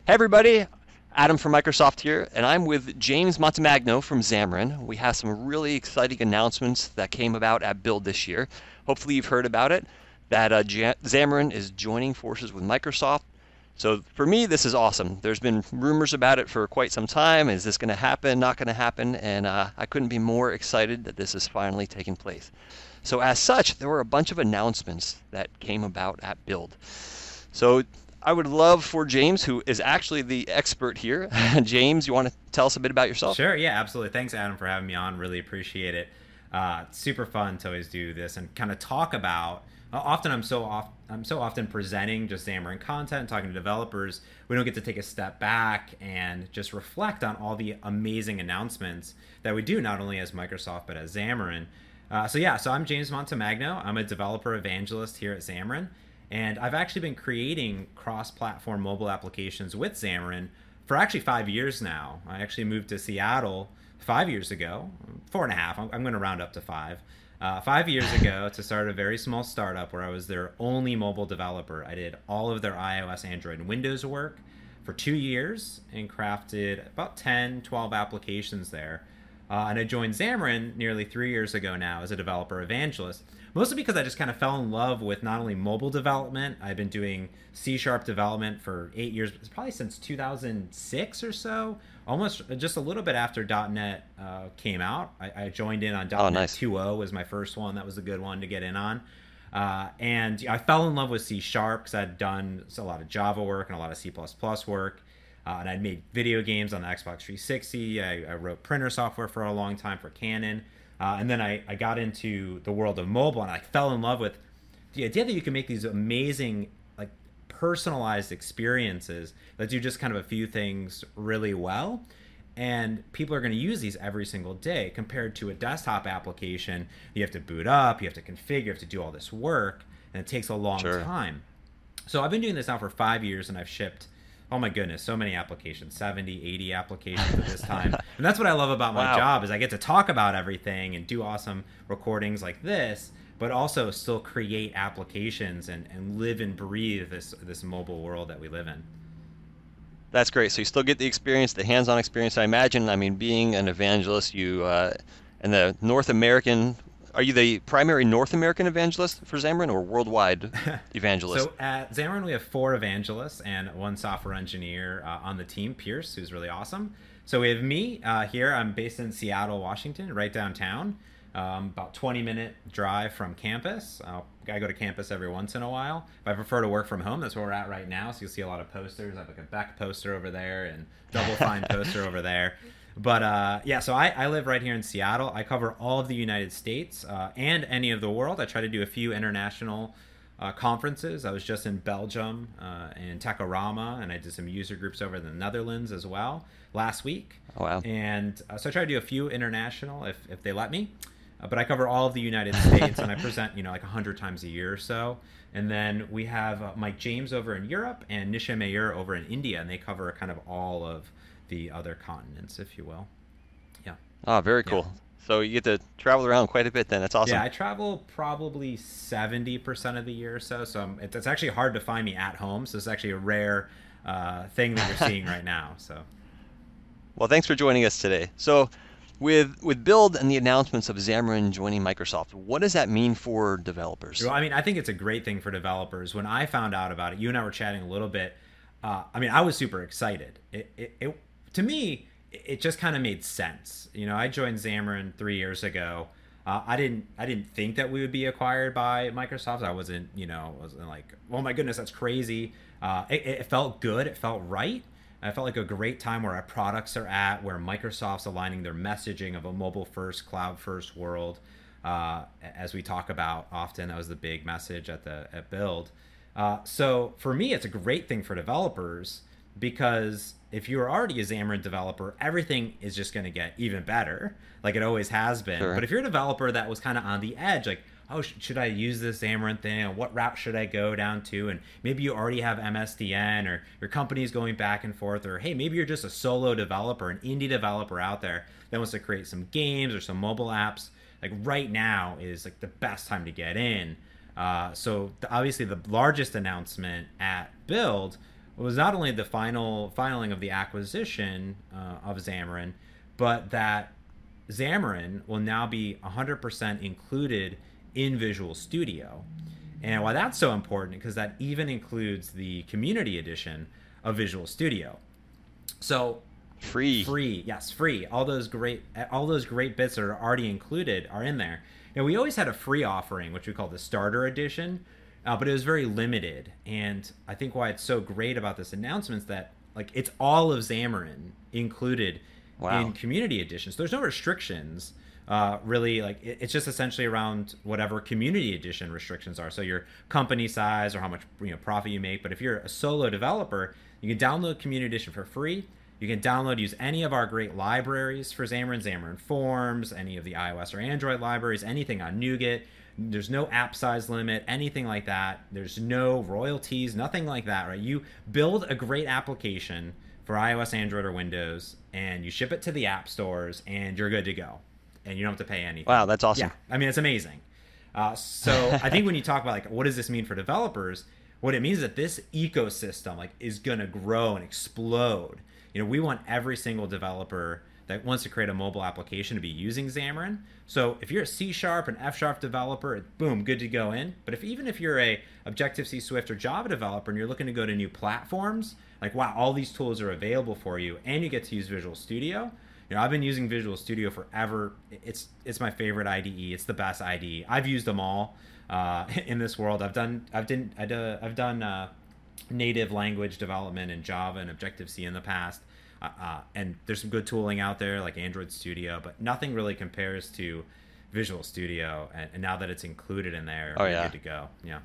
Hey everybody, Adam from Microsoft here, and I'm with James Montemagno from Xamarin. We have some really exciting announcements that came about at Build this year. Hopefully you've heard about it, that Xamarin is joining forces with Microsoft. So for me, this is awesome. There's been rumors about it for quite some time. Is this going to happen? Not going to happen? And I couldn't be more excited that this is finally taking place. So as such, there were a bunch of announcements that came about at Build. So I would love for James, who is actually the expert here. James, you want to tell us a bit about yourself? Sure, yeah, absolutely. Thanks, Adam, for having me on. Really appreciate it. It's super fun to always do this and kind of talk about. Often I'm so often presenting just Xamarin content, talking to developers. We don't get to take a step back and just reflect on all the amazing announcements that we do, not only as Microsoft but as Xamarin. So I'm James Montemagno. I'm a developer evangelist here at Xamarin. And I've actually been creating cross-platform mobile applications with Xamarin for actually 5 years now. I actually moved to Seattle 5 years ago, 4.5. I'm going to round up to 5. 5 years ago to start a very small startup where I was their only mobile developer. I did all of their iOS, Android, and Windows work for 2 years and crafted about 10, 12 applications there. And I joined Xamarin nearly 3 years ago now as a developer evangelist, mostly because I just kind of fell in love with not only mobile development. I've been doing C# development for 8 years, probably since 2006 or so, almost just a little bit after .NET came out. I joined in on Oh, .NET nice. 2.0 was my first one. That was a good one to get in on. And I fell in love with C# because I'd done a lot of Java work and a lot of C++ work. And I'd made video games on the Xbox 360. I wrote printer software for a long time for Canon. And then I got into the world of mobile, and I fell in love with the idea that you can make these amazing, like, personalized experiences that do just kind of a few things really well. And people are going to use these every single day compared to a desktop application. You have to boot up, you have to configure, you have to do all this work, and it takes a long Sure. time. So I've been doing this now for 5 years, and I've shipped, oh my goodness, so many applications, 70, 80 applications at this time. And that's what I love about my Wow. job is I get to talk about everything and do awesome recordings like this, but also still create applications and live and breathe this mobile world that we live in. That's great. So you still get the experience, the hands-on experience. I imagine, I mean, being an evangelist, and the North American, are you the primary North American evangelist for Xamarin or worldwide evangelist? So at Xamarin, we have 4 evangelists and 1 software engineer on the team, Pierce, who's really awesome. So we have me here. I'm based in Seattle, Washington, right downtown. About 20-minute drive from campus. I go to campus every once in a while. If I prefer to work from home, that's where we're at right now. So you'll see a lot of posters. I have like a Beck poster over there and Double Fine poster over there. But yeah, so I live right here in Seattle. I cover all of the United States and any of the world. I try to do a few international conferences. I was just in Belgium in Techorama, and I did some user groups over in the Netherlands as well last week. Oh, wow. And so I try to do a few international if they let me. But I cover all of the United States, and I present, like 100 times a year or so. And then we have Mike James over in Europe and Nisha Mayer over in India, and they cover kind of all of the other continents, if you will. Yeah. Oh, very Yeah. cool. So you get to travel around quite a bit then. That's Yeah, awesome. I travel probably 70% of the year or so. So it's actually hard to find me at home. So it's actually a rare thing that you're seeing right now. So. Well, thanks for joining us today. So with Build and the announcements of Xamarin joining Microsoft, what does that mean for developers? Well, I mean, I think it's a great thing for developers. When I found out about it, you and I were chatting a little bit. I mean, I was super excited. It to me, it just kind of made sense. I joined Xamarin 3 years ago. I didn't think that we would be acquired by Microsoft. I wasn't like, oh my goodness, that's crazy. It felt good. It felt right. I felt like a great time where our products are at, where Microsoft's aligning their messaging of a mobile-first, cloud-first world. As we talk about often, that was the big message at Build. So for me, it's a great thing for developers because if you're already a Xamarin developer, everything is just going to get even better, like it always has been. Sure. But if you're a developer that was kind of on the edge, like, oh, should I use this Xamarin thing? And what route should I go down to? And maybe you already have MSDN, or your company's going back and forth, or hey, maybe you're just a solo developer, an indie developer out there that wants to create some games or some mobile apps. Like right now is like the best time to get in. Obviously the largest announcement at Build was not only the filing of the acquisition of Xamarin, but that Xamarin will now be 100% included in Visual Studio. And why that's so important, because that even includes the community edition of Visual Studio. So free, yes, free. All those great bits that are already included are in there. And we always had a free offering, which we call the starter edition, but it was very limited. And I think why it's so great about this announcement is that like it's all of Xamarin included in community editions. There's no restrictions. Really, like it's just essentially around whatever community edition restrictions are. So your company size or how much profit you make. But if you're a solo developer, you can download community edition for free. You can use any of our great libraries for Xamarin, Xamarin Forms, any of the iOS or Android libraries, anything on NuGet. There's no app size limit, anything like that. There's no royalties, nothing like that, right? You build a great application for iOS, Android, or Windows, and you ship it to the app stores, and you're good to go. And you don't have to pay anything. Wow, that's awesome. Yeah, I mean, it's amazing. So I think when you talk about like what does this mean for developers, what it means is that this ecosystem like is going to grow and explode. We want every single developer that wants to create a mobile application to be using Xamarin. So if you're a C# and F# developer, boom, good to go in. But even if you're a Objective-C, Swift, or Java developer and you're looking to go to new platforms, like wow, all these tools are available for you, and you get to use Visual Studio. I've been using Visual Studio forever. It's my favorite IDE. It's the best IDE. I've used them all in this world. I've done native language development in Java and Objective-C in the past. And there's some good tooling out there like Android Studio, but nothing really compares to Visual Studio. And now that it's included in there, we're good to go. Yeah.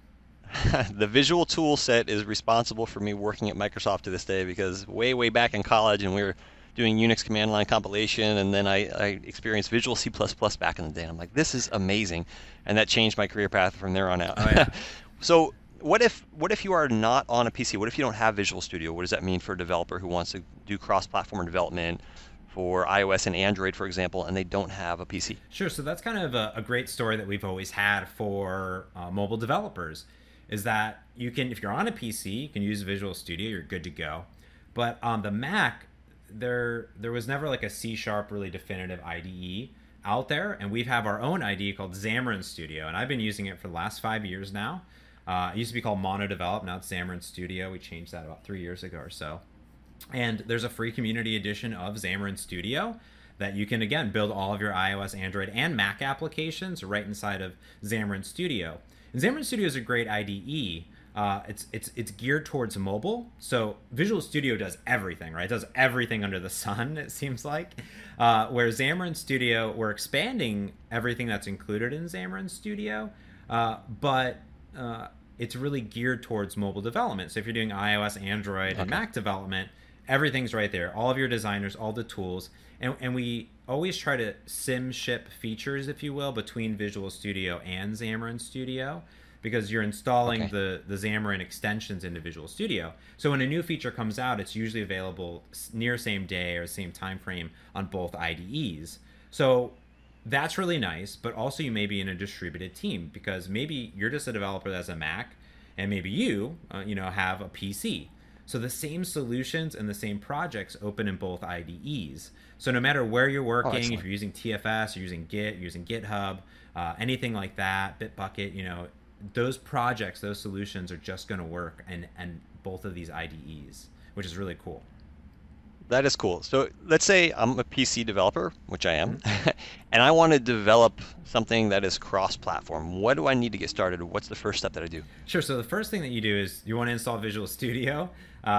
The visual tool set is responsible for me working at Microsoft to this day, because way back in college, and we were doing Unix command line compilation, and then I experienced Visual C++ back in the day. And I'm like, this is amazing, and that changed my career path from there on out. Oh, yeah. So what if you are not on a PC? What if you don't have Visual Studio? What does that mean for a developer who wants to do cross-platform development for iOS and Android, for example, and they don't have a PC? Sure. So that's kind of a great story that we've always had for mobile developers, is that you can, if you're on a PC, you can use Visual Studio, you're good to go. But on the Mac, there was never like a C# really definitive IDE out there, and we have our own IDE called Xamarin Studio, and I've been using it for the last 5 years now. It used to be called MonoDevelop, now it's Xamarin Studio. We changed that about 3 years ago or so. And there's a free community edition of Xamarin Studio that you can, again, build all of your iOS, Android, and Mac applications right inside of Xamarin Studio. And Xamarin Studio is a great IDE. It's geared towards mobile. So Visual Studio does everything, right? It does everything under the sun, it seems like. Where Xamarin Studio, we're expanding everything that's included in Xamarin Studio, but it's really geared towards mobile development. So if you're doing iOS, Android, and Mac development, everything's right there. All of your designers, all the tools. And we always try to sim ship features, if you will, between Visual Studio and Xamarin Studio, because you're installing the Xamarin extensions into Visual Studio. So when a new feature comes out, it's usually available near same day or same time frame on both IDEs. So that's really nice, but also you may be in a distributed team, because maybe you're just a developer that has a Mac, and maybe you have a PC. So the same solutions and the same projects open in both IDEs. So no matter where you're working, if you're using TFS, you're using Git, you're using GitHub, anything like that, Bitbucket, those projects, those solutions are just going to work in both of these IDEs, which is really cool. That is cool. So let's say I'm a PC developer, which I am, and I want to develop something that is cross-platform. What do I need to get started? What's the first step that I do? Sure. So the first thing that you do is you want to install Visual Studio,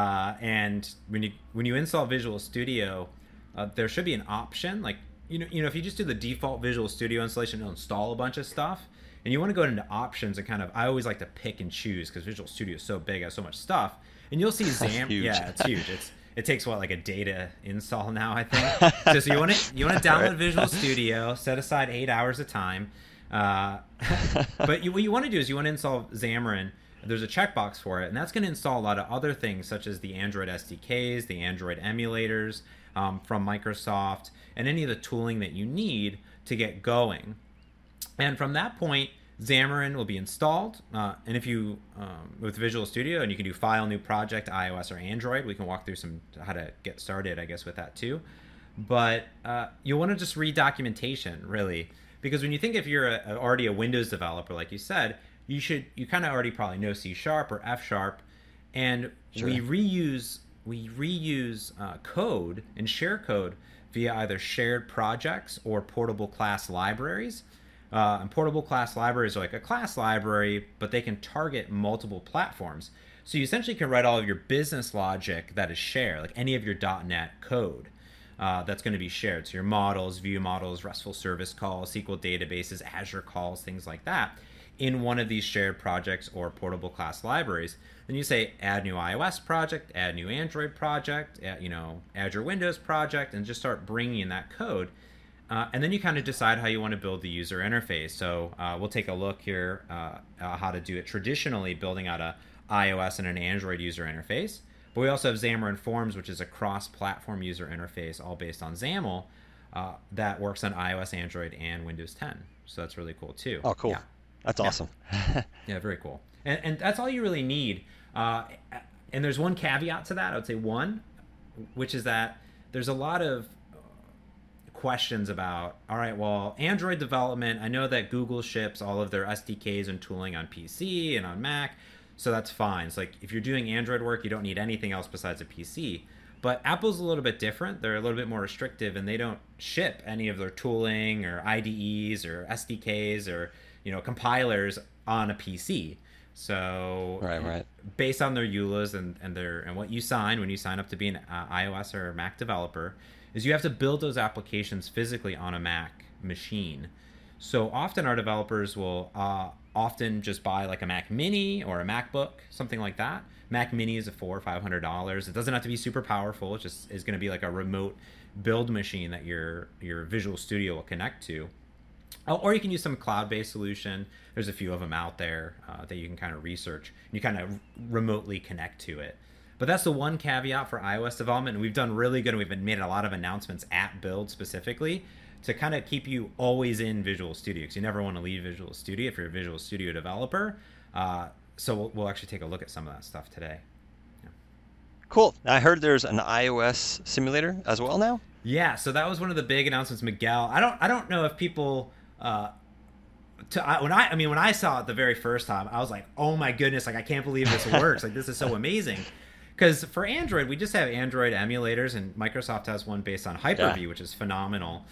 and when you install Visual Studio, there should be an option like if you just do the default Visual Studio installation, it'll install a bunch of stuff. And you want to go into options and I always like to pick and choose, because Visual Studio is so big, has so much stuff. And you'll see Xamarin. Yeah, it's huge. It takes like a data install now, I think. So you want to download Visual Studio, set aside 8 hours of time. But what you want to do is you want to install Xamarin. There's a checkbox for it, and that's going to install a lot of other things, such as the Android SDKs, the Android emulators from Microsoft, and any of the tooling that you need to get going. And from that point, Xamarin will be installed, and if you with Visual Studio, and you can do File, New Project, iOS or Android. We can walk through some how to get started, I guess, with that too. But you'll want to just read documentation, really, because when you think if you're already a Windows developer, like you said, you kind of already probably know C# or F#, and Sure. we reuse code and share code via either shared projects or portable class libraries. And portable class libraries are like a class library, but they can target multiple platforms. So you essentially can write all of your business logic that is shared, like any of your .NET code that's going to be shared. So your models, view models, RESTful service calls, SQL databases, Azure calls, things like that, in one of these shared projects or portable class libraries. Then you say add new iOS project, add new Android project, add your Windows project, and just start bringing in that code. And then you kind of decide how you want to build the user interface. So we'll take a look here how to do it traditionally, building out a iOS and an Android user interface. But we also have Xamarin Forms, which is a cross-platform user interface, all based on XAML, that works on iOS, Android, and Windows 10. So that's really cool too. Oh, cool. Yeah. That's awesome. Yeah, very cool. And that's all you really need. And there's one caveat to that. I would say one, which is that there's a lot of questions about, all right, well, Android development, I know that Google ships all of their SDKs and tooling on PC and on Mac, so that's fine. It's like if you're doing Android work, you don't need anything else besides a PC. But Apple's a little bit different. They're a little bit more restrictive, and they don't ship any of their tooling or IDEs or SDKs or compilers on a PC. So Right. based on their EULAs and what you sign when you sign up to be an iOS or Mac developer, is you have to build those applications physically on a Mac machine. So often our developers will often just buy like a Mac Mini or a MacBook, something like that. Mac Mini is $400 or $500. It doesn't have to be super powerful. It just is going to be like a remote build machine that your Visual Studio will connect to. Or you can use some cloud-based solution. There's a few of them out there that you can kind of research. You kind of remotely connect to it. But that's the one caveat for iOS development. And we've done really good. We've made a lot of announcements at Build specifically to kind of keep you always in Visual Studio, because you never want to leave Visual Studio if you're a Visual Studio developer. So we'll actually take a look at some of that stuff today. Yeah. Cool. I heard there's an iOS simulator as well now. Yeah, so that was one of the big announcements, Miguel. I don't know if people when I saw it the very first time, I was like, oh my goodness, like I can't believe this works. Like this is so amazing. Because for Android, we just have Android emulators, and Microsoft has one based on Hyper-V, which is phenomenal.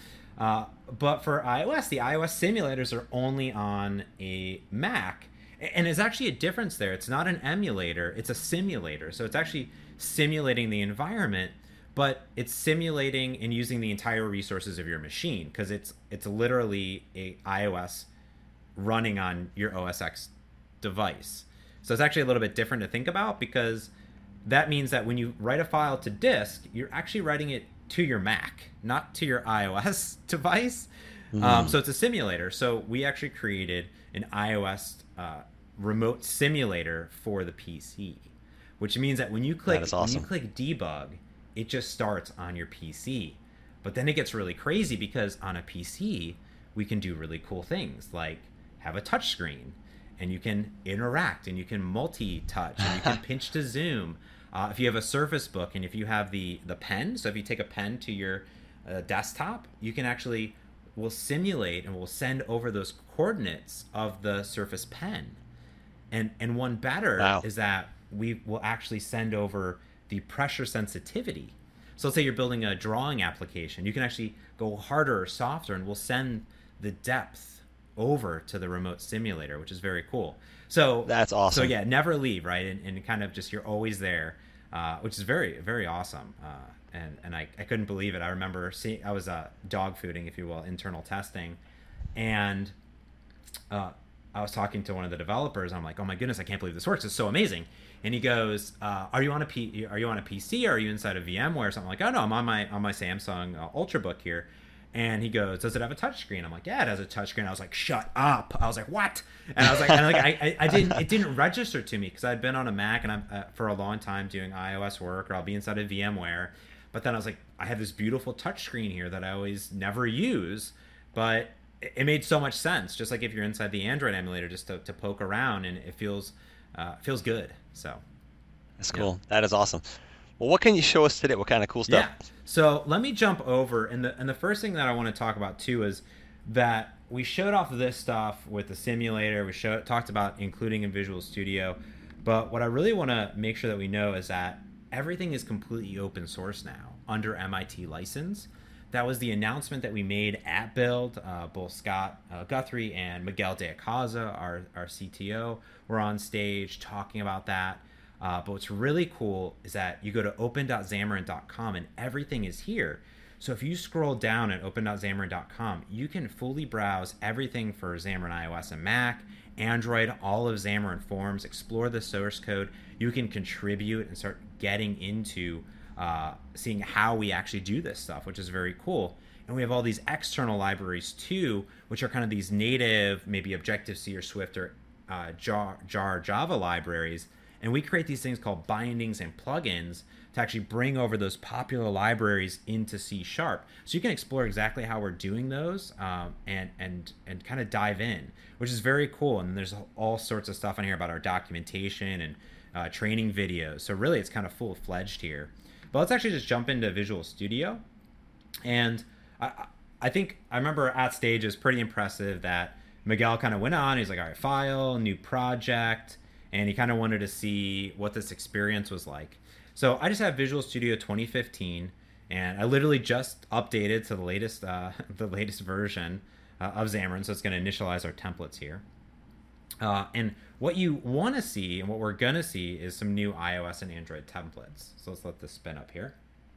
But for iOS, the iOS simulators are only on a Mac. And there's actually a difference there. It's not an emulator, it's a simulator. So it's actually simulating the environment, but it's simulating and using the entire resources of your machine, because it's literally a iOS running on your OS X device. So it's actually a little bit different to think about, because that means that when you write a file to disk, you're actually writing it to your Mac, not to your iOS device. So it's a simulator. So we actually created an iOS remote simulator for the PC, which means that when you click debug, it just starts on your PC. But then it gets really crazy, because on a PC, we can do really cool things like have a touch screen, and you can interact, and you can multi-touch, and you can pinch to zoom. If you have a Surface Book, and if you have the pen, so if you take a pen to your desktop, you can actually will simulate and will send over those coordinates of the Surface Pen. And one better is that we will actually send over the pressure sensitivity. So let's say you're building a drawing application. You can actually go harder or softer, and we'll send the depth over to the remote simulator, which is very cool. So that's awesome. So yeah, never leave, right? And kind of just, you're always there, which is very, very awesome. And I couldn't believe it. I remember I was dog fooding, if you will, internal testing, and I was talking to one of the developers. I'm like, oh my goodness, I can't believe this works. It's so amazing. And he goes, are you on a PC, or are you inside of VMware or something? I'm like, oh no, I'm on my Samsung Ultrabook here. And he goes, does it have a touchscreen? I'm like, yeah, it has a touchscreen. I was like, shut up. I was like, what? And I was like, it didn't register to me, because I'd been on a Mac and I'm for a long time doing iOS work, or I'll be inside of VMware. But then I was like, I have this beautiful touchscreen here that I always never use, but it made so much sense. Just like if you're inside the Android emulator, just to poke around, and it feels good. So That's yeah. cool. That is awesome. Well, what can you show us today? What kind of cool stuff? Yeah. So let me jump over, and the first thing that I want to talk about too is that we showed off this stuff with the simulator. We talked about including in Visual Studio, but what I really want to make sure that we know is that everything is completely open source now under MIT license. That was the announcement that we made at Build. Both Scott Guthrie and Miguel de Icaza, our CTO, were on stage talking about that. But what's really cool is that you go to open.xamarin.com and everything is here. So if you scroll down at open.xamarin.com, you can fully browse everything for Xamarin iOS and Mac, Android, all of Xamarin Forms, explore the source code. You can contribute and start getting into seeing how we actually do this stuff, which is very cool. And we have all these external libraries too, which are kind of these native, maybe Objective-C or Swift or jar Java libraries. And we create these things called bindings and plugins to actually bring over those popular libraries into C#. So you can explore exactly how we're doing those and kind of dive in, which is very cool. And there's all sorts of stuff in here about our documentation and training videos. So really, it's kind of full-fledged here. But let's actually just jump into Visual Studio. And I think I remember at stage, it was pretty impressive that Miguel kind of went on. He's like, all right, file, new project. And he kind of wanted to see what this experience was like. So I just have Visual Studio 2015, and I literally just updated to the latest version of Xamarin. So it's going to initialize our templates here. And what you want to see and what we're going to see is some new iOS and Android templates. So let's let this spin up here.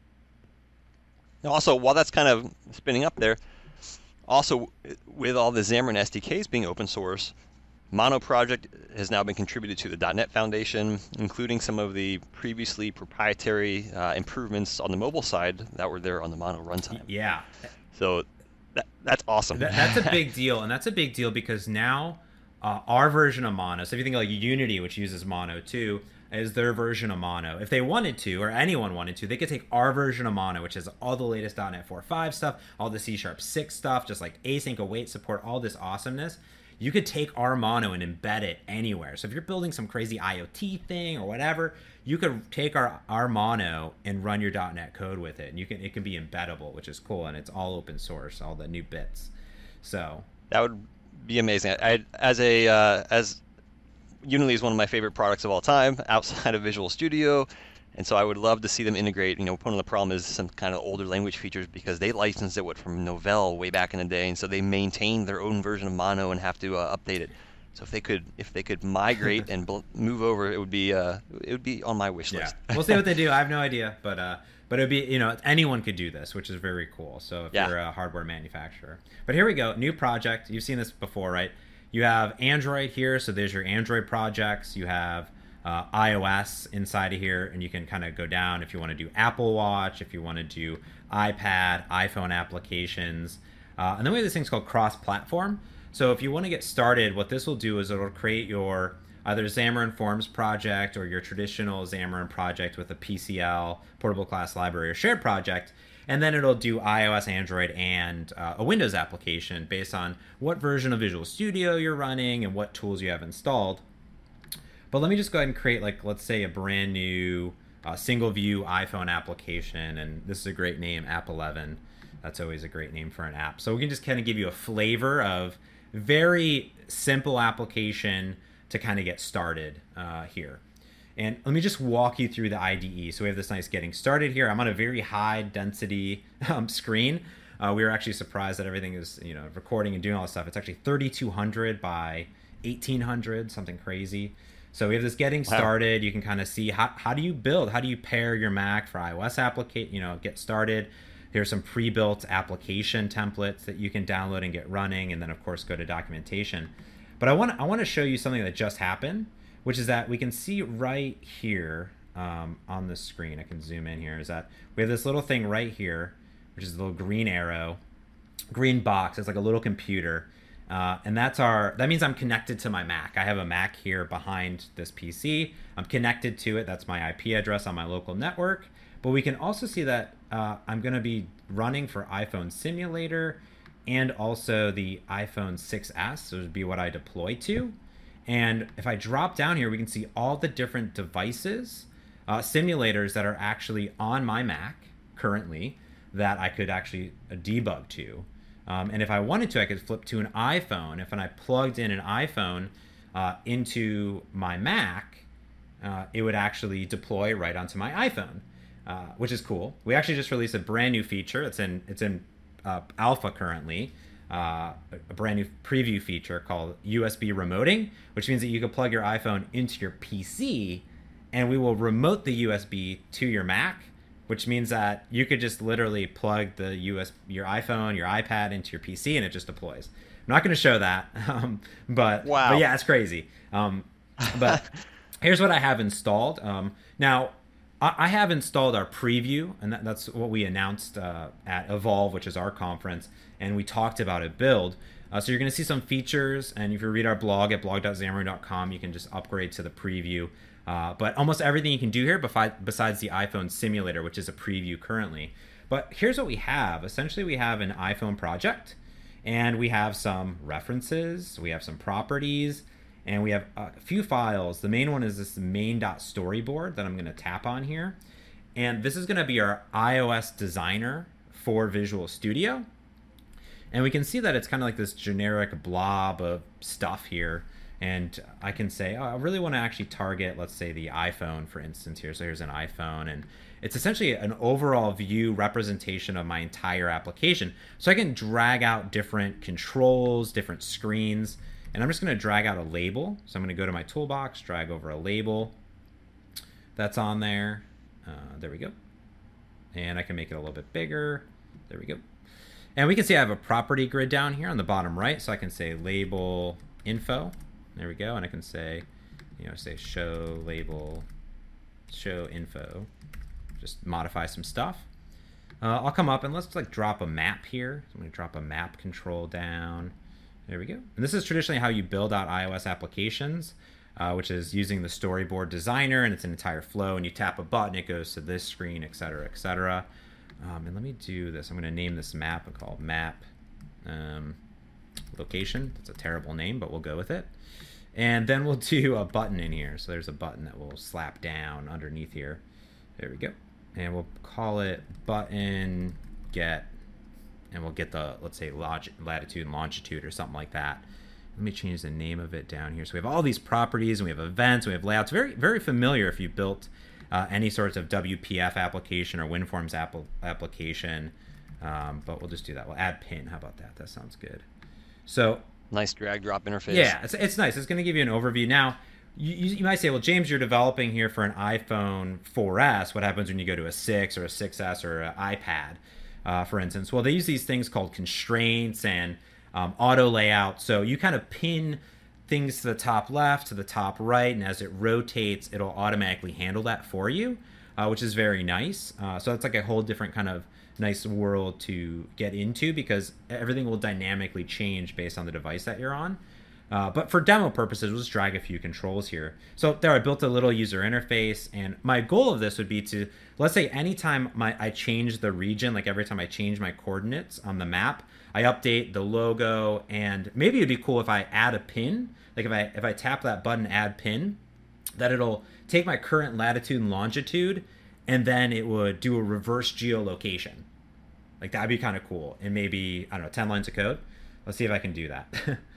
Now, also, while that's kind of spinning up there, also with all the Xamarin SDKs being open source, Mono project has now been contributed to the .NET Foundation, including some of the previously proprietary improvements on the mobile side that were there on the Mono runtime. Yeah. So that's awesome. That's a big deal, and that's a big deal because now our version of Mono, so if you think like Unity, which uses Mono too, is their version of Mono. If they wanted to, or anyone wanted to, they could take our version of Mono, which has all the latest .NET 4.5 stuff, all the C#6 stuff, just like async await support, all this awesomeness. You could take our Mono and embed it anywhere. So if you're building some crazy IoT thing or whatever, you could take our Mono and run your .NET code with it, and it can be embeddable, which is cool, and it's all open source, all the new bits. So that would be amazing. As Unity is one of my favorite products of all time outside of Visual Studio. And so I would love to see them integrate. Part of the problem is some kind of older language features because they licensed it from Novell way back in the day, and so they maintain their own version of Mono and have to update it. So if they could migrate and move over, it would be on my wish list. Yeah, we'll see what they do. I have no idea, but it would be anyone could do this, which is very cool. So if you're a hardware manufacturer, but here we go, new project. You've seen this before, right? You have Android here, so there's your Android projects. You have iOS inside of here, and you can kind of go down if you want to do Apple Watch, if you want to do iPad, iPhone applications, and then we have this thing called cross-platform. So if you want to get started, what this will do is it'll create your either Xamarin Forms project or your traditional Xamarin project with a PCL, portable class library, or shared project, and then it'll do iOS, Android, and a Windows application based on what version of Visual Studio you're running and what tools you have installed. But let me just go ahead and create, like, let's say a brand new single view iPhone application. And this is a great name, App 11. That's always a great name for an app. So we can just kind of give you a flavor of very simple application to kind of get started here. And let me just walk you through the IDE. So we have this nice getting started here. I'm on a very high density screen. We were actually surprised that everything is, recording and doing all this stuff. It's actually 3200 by 1800, something crazy. So we have this getting started. You can kind of see how do you build? How do you pair your Mac for iOS application? Get started. Here's some pre-built application templates that you can download and get running, and then of course go to documentation. But I want to show you something that just happened, which is that we can see right here on the screen. I can zoom in here. Is that we have this little thing right here, which is the little green arrow, green box. It's like a little computer. And that means I'm connected to my Mac. I have a Mac here behind this PC. I'm connected to it. That's my IP address on my local network. But we can also see that I'm going to be running for iPhone Simulator and also the iPhone 6s. So it would be what I deploy to. And if I drop down here, we can see all the different devices, simulators that are actually on my Mac currently that I could actually debug to. And if I wanted to, I could flip to an iPhone. If I plugged in an iPhone into my Mac, it would actually deploy right onto my iPhone, which is cool. We actually just released a brand new feature. It's in alpha currently. A brand new preview feature called USB remoting, which means that you can plug your iPhone into your PC, and we will remote the USB to your Mac, which means that you could just literally plug your iPhone, your iPad into your PC, and it just deploys. I'm not going to show that, but yeah, it's crazy. But here's what I have installed. Now, I have installed our preview, and that's what we announced at Evolve, which is our conference, and we talked about it build. So you're going to see some features, and if you read our blog at blog.xamarin.com, you can just upgrade to the preview. But almost everything you can do here besides the iPhone simulator, which is a preview currently. But here's what we have. Essentially, we have an iPhone project, and we have some references, we have some properties, and we have a few files. The main one is this main.storyboard that I'm going to tap on here. And this is going to be our iOS designer for Visual Studio. And we can see that it's kind of like this generic blob of stuff here. And I can say, I really want to actually target, let's say, the iPhone, for instance, here. So here's an iPhone. And it's essentially an overall view representation of my entire application. So I can drag out different controls, different screens. And I'm just going to drag out a label. So I'm going to go to my toolbox, drag over a label that's on there. There we go. And I can make it a little bit bigger. There we go. And we can see I have a property grid down here on the bottom right. So I can say label info. There we go. And I can say, say show label, show info. Just modify some stuff. I'll come up and let's drop a map here. So I'm going to drop a map control down. There we go. And this is traditionally how you build out iOS applications, which is using the storyboard designer, and it's an entire flow. And you tap a button, it goes to this screen, et cetera, et cetera. And let me do this. I'm going to name this map called map location. It's a terrible name, but we'll go with it. And then we'll do a button in here. So there's a button that we'll slap down underneath here. There we go. And we'll call it button get. And we'll get the, let's say, latitude and longitude or something like that. Let me change the name of it down here. So we have all these properties, and we have events, and we have layouts. Very, very familiar if you built any sorts of WPF application or WinForms application. But we'll just do that. We'll add pin. How about that? That sounds good. So nice drag drop interface. Yeah, it's nice. It's going to give you an overview. Now, you might say, well, James, you're developing here for an iPhone 4S. What happens when you go to a 6 or a 6S or an iPad? For instance, well, they use these things called constraints and auto layout. So you kind of pin things to the top left, to the top right, and as it rotates, it'll automatically handle that for you, which is very nice. So it's like a whole different kind of nice world to get into because everything will dynamically change based on the device that you're on. But for demo purposes, we'll just drag a few controls here. So there, I built a little user interface, and my goal of this would be to, let's say anytime I change the region, like every time I change my coordinates on the map, I update the logo, and maybe it'd be cool if I add a pin, like if I tap that button, add pin, that it'll take my current latitude and longitude, and then it would do a reverse geolocation. Like that'd be kind of cool. And maybe, I don't know, 10 lines of code. Let's see if I can do that.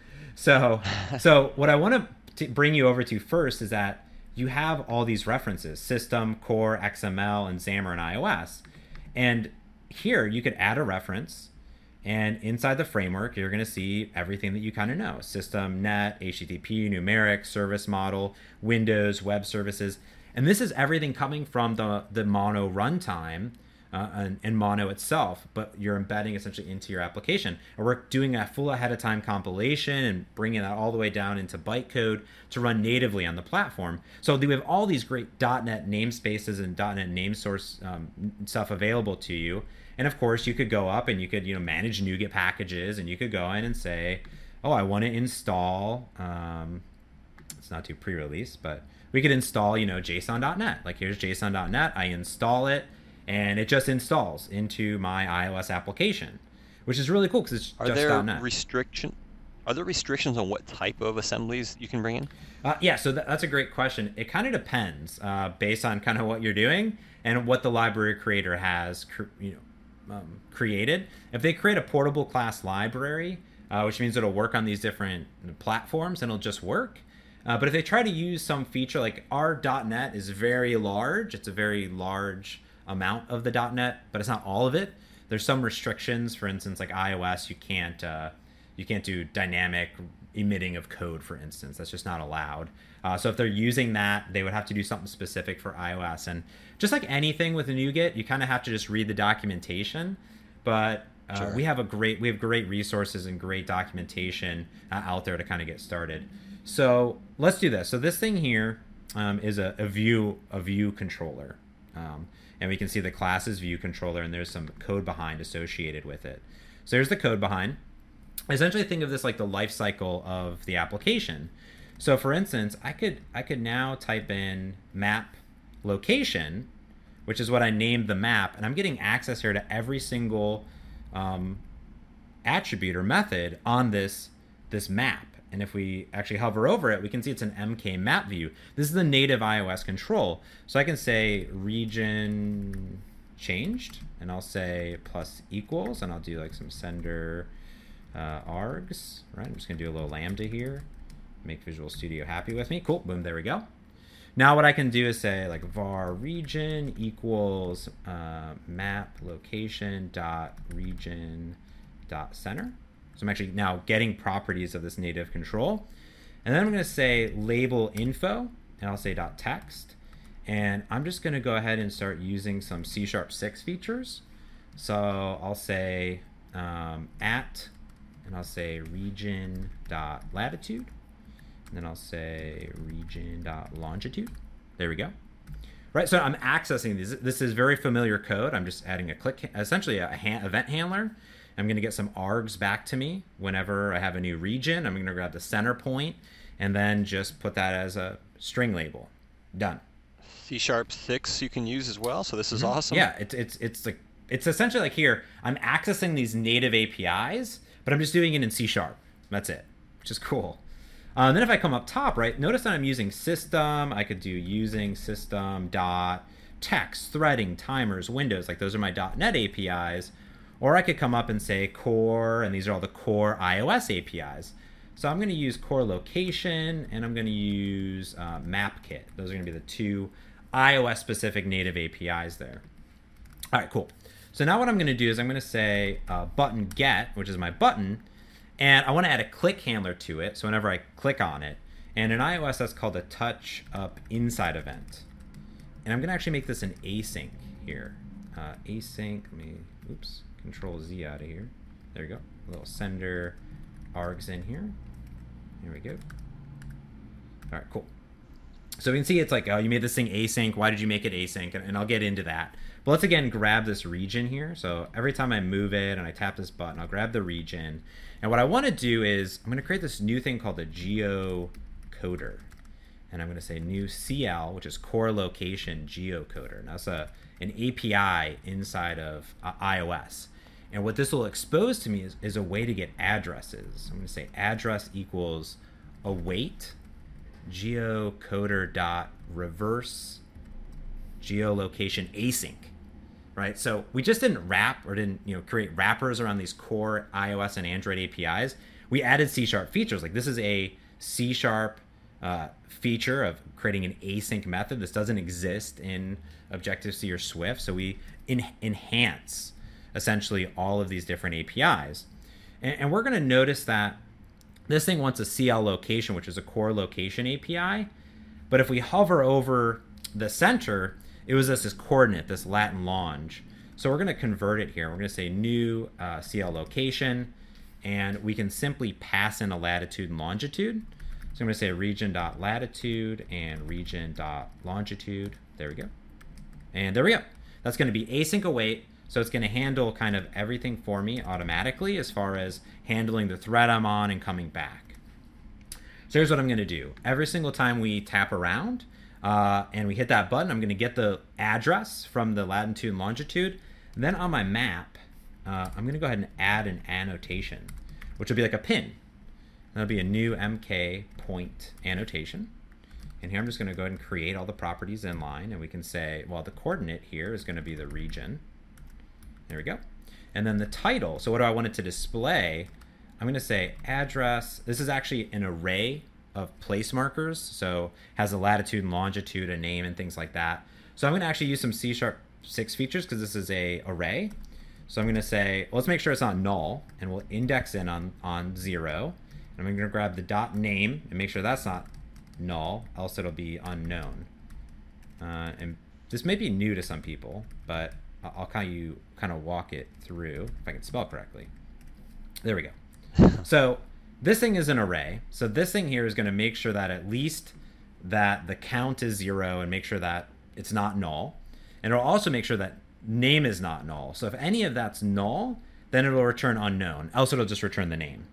So what I want to bring you over to first is that you have all these references, System, Core, XML, and Xamarin iOS. And here you could add a reference, and inside the framework, you're going to see everything that you kind of know. System, net, HTTP, numeric, service model, Windows, web services. And this is everything coming from the Mono runtime, and Mono itself, but you're embedding essentially into your application. And we're doing a full ahead of time compilation and bringing that all the way down into bytecode to run natively on the platform. So we have all these great .NET namespaces and .NET name source stuff available to you. And of course, you could go up and you could manage NuGet packages, and you could go in and say, oh, I want to install. It's not too pre-release, but we could install JSON.NET. Like here's JSON.NET. I install it. And it just installs into my iOS application. which is really cool because it's Are just there .NET. restrictions on what type of assemblies you can bring in? Yeah, so that's a great question. It kind of depends based on kind of what you're doing and what the library creator has created. If they create a portable class library, which means it'll work on these different platforms and it'll just work. But if they try to use some feature, like our .NET is very large, it's a very large amount of the .NET, but it's not all of it. There's some restrictions. For instance, like iOS, you can't do dynamic emitting of code, for instance. That's just not allowed. So if they're using that, they would have to do something specific for iOS. And just like anything with NuGet, you kind of have to just read the documentation. But Sure. we have great resources and great documentation out there to kind of get started. So let's do this. So this thing here is a view controller. And we can see the class is view controller, and there's some code behind associated with it. So here's the code behind. Essentially, think of this like the life cycle of the application. So for instance, I could now type in map location, which is what I named the map, and I'm getting access here to every single attribute or method on this map. And if we actually hover over it, we can see it's an MK map view. This is the native iOS control. So I can say region changed, and I'll say plus equals, and I'll do like some sender args, right? I'm just gonna do a little lambda here, make Visual Studio happy with me. Cool, boom, there we go. Now what I can do is say like var region equals map location dot region dot center. So I'm actually now getting properties of this native control. And then I'm going to say label info, and I'll say dot text. And I'm just going to go ahead and start using some C#6 features. So I'll say at, and I'll say region dot latitude. And then I'll say region dot longitude. There we go. Right, so I'm accessing these. This is very familiar code. I'm just adding a click, essentially a event handler. I'm going to get some args back to me whenever I have a new region. I'm going to grab the center point and then just put that as a string label. Done. C#6 you can use as well, so this is awesome. Yeah, it's essentially like here, I'm accessing these native APIs, but I'm just doing it in C#. That's it, which is cool. Then if I come up top, right, notice that I'm using system. I could do using system dot text, threading, timers, windows. Like those are my .NET APIs. Or I could come up and say core, and these are all the core iOS APIs. So I'm going to use core location, and I'm going to use MapKit. Those are going to be the two iOS-specific native APIs there. All right, cool. So now what I'm going to do is I'm going to say button get, which is my button, and I want to add a click handler to it. So whenever I click on it, and in iOS that's called a touch up inside event. And I'm going to actually make this an async here. Async, oops. Control Z out of here. There we go. A little sender args in here. Here we go. All right, cool. So we can see it's like, oh, you made this thing async. Why did you make it async? And I'll get into that. But let's again grab this region here. So every time I move it and I tap this button, I'll grab the region. And what I want to do is I'm going to create this new thing called a geocoder. And I'm going to say new CL, which is core location geocoder. Now it's an API inside of iOS. And what this will expose to me is a way to get addresses. I'm going to say address equals await geocoder dot reverse geolocation async, right? So we just didn't wrap or didn't create wrappers around these core iOS and Android APIs. We added C# features. Like this is a C# feature of creating an async method. This doesn't exist in Objective-C or Swift. So we enhance essentially all of these different APIs. And we're going to notice that this thing wants a CL location, which is a core location API. But if we hover over the center, it was this coordinate, this Latin long. So we're going to convert it here. We're going to say new CL location, and we can simply pass in a latitude and longitude. So I'm going to say region.latitude and region.longitude. There we go. And there we go. That's going to be async await. So it's going to handle kind of everything for me automatically as far as handling the thread I'm on and coming back. So here's what I'm going to do. Every single time we tap around and we hit that button, I'm going to get the address from the latitude and longitude. And then on my map, I'm going to go ahead and add an annotation, which will be like a pin. That'll be a new MK point annotation. And here I'm just going to go ahead and create all the properties in line. And we can say, well, the coordinate here is going to be the region. There we go. And then the title. So what do I want it to display? I'm going to say address. This is actually an array of place markers. So has a latitude and longitude, a name, and things like that. So I'm going to actually use some C#6 features because this is a array. So I'm going to say, let's make sure it's not null. And we'll index in on 0. And I'm going to grab the dot name and make sure that's not null, else it'll be unknown. And this may be new to some people, but I'll kind of walk it through if I can spell correctly. There we go. So this thing is an array. So this thing here is going to make sure that at least that the count is 0 and make sure that it's not null. And it'll also make sure that name is not null. So if any of that's null, then it'll return unknown, else it'll just return the name.